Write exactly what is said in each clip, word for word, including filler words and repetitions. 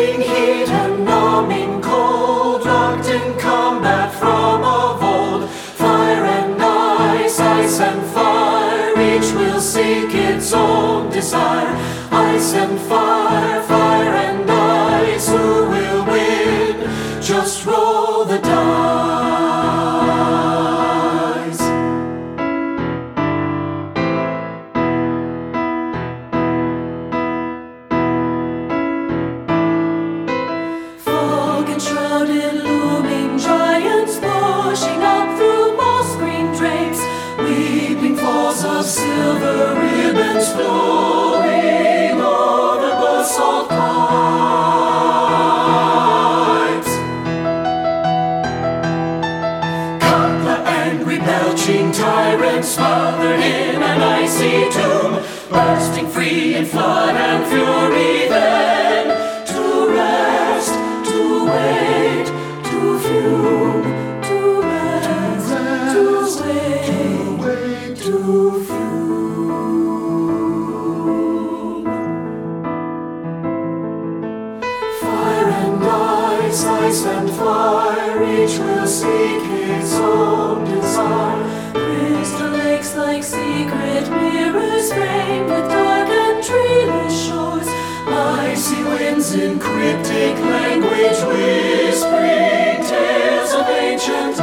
Searing heat and numbing cold, locked in combat from of old. Fire and ice, ice and fire, each will seek its own desire. Ice and fire, fire and ice, who will win? Just roll the dice. Fog enshrouded looming giants pushing up through moss green drapes. Weeping falls of silver ribbons flowing over basalt pipes. Katla, angry, belching tyrant, smothered in an icy tomb, bursting free in flood and fury then, to rest, to wait, to fume, to rest, to wait, to fume. Fire and ice, ice and fire, each will seek its own desire. Crystal lakes like secret mirrors framed with dark and treeless shores. Icy winds in cryptic language whispering tales of ancient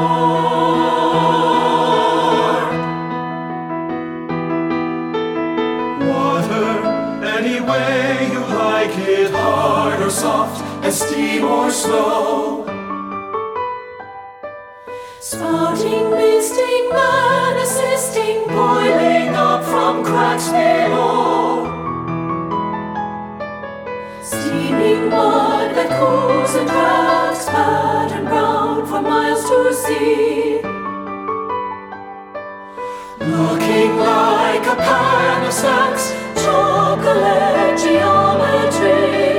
lore. Water, any way you like it, hard or soft, and steam or slow. Spouting, misting, man assisting, boiling up from cracks below. Steaming mud that cools and cracks, pattern brown for miles to see. Looking like a pan of snacks, chocolate geometry.